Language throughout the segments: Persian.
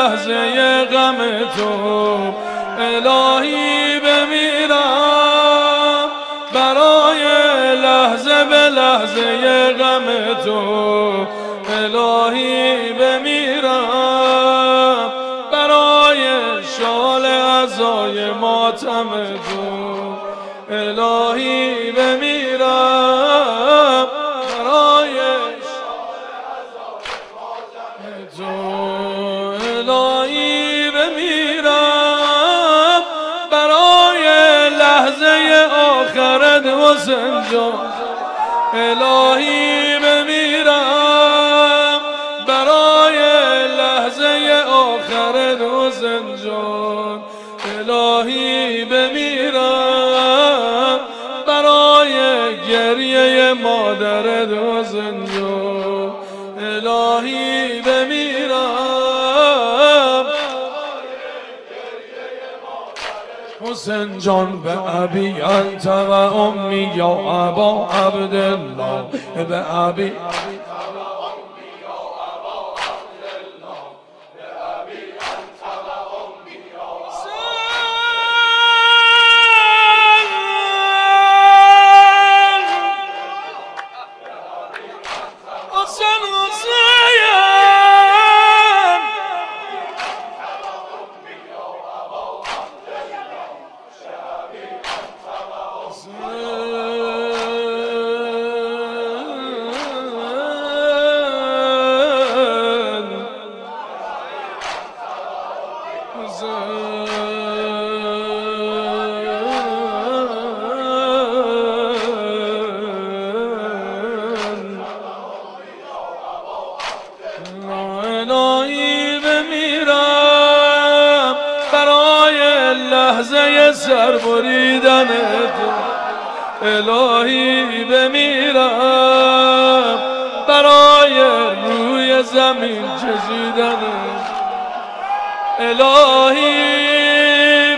لحظه غم تو الهی بمیرم، برای لحظه به لحظه غم تو الهی بمیرم، برای شال عزای ماتم تو الهی بمیرم، برای تو الهی بمیرم، برای لحظه آخرت حسین جان الهی بمیرم، برای لحظه آخرت حسین جان الهی بمیرم، برای گریه مادرت حسین جان الهی بمیرم. حسین جان به ابی انت و امی یا ابا عبدالله، به ابی الهی بمیرم، برای لحظه سر بریدن تو الهی بمیرم، برای روی زمین چشیدن الهی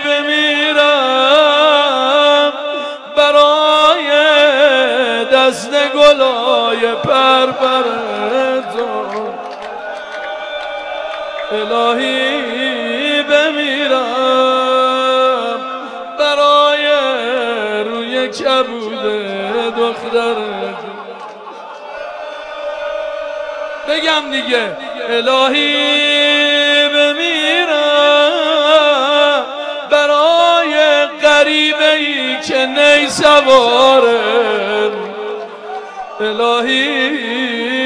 بمیرم، برای دست گلای پرپر تو الهی بمیرم، برای روی کبود دختر بگم دیگه الهی بمیرم، برای غریبه ای که نی سواره الهی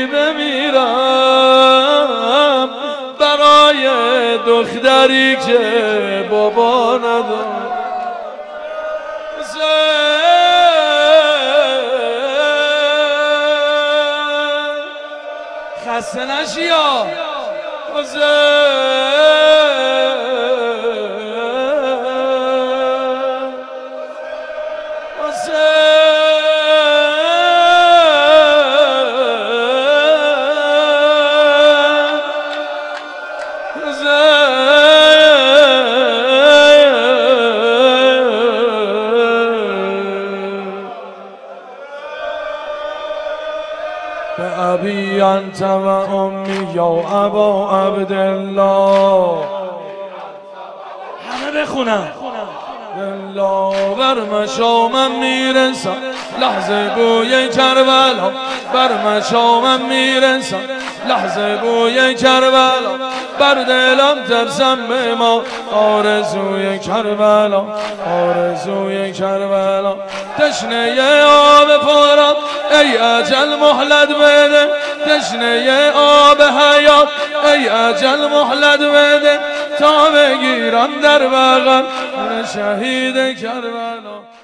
بمیرم، برای دختری که بابا نداره خسته نشی یا به ابی انت و امی یا ابا عبدالله، همه بخونم الله بر مشامم میرسم لحظه بوی کربلا، بر مشامم میرسم لحظه بوی کربلا، بر دلم ترسم به ما آرزوی کربلا، آرزوی کربلا، تشنه آب پرم ای اجل مهلت بده، تشنه آب حیات ای اجل مهلت بده، تا بگیرم در بغل من شهید کربلا.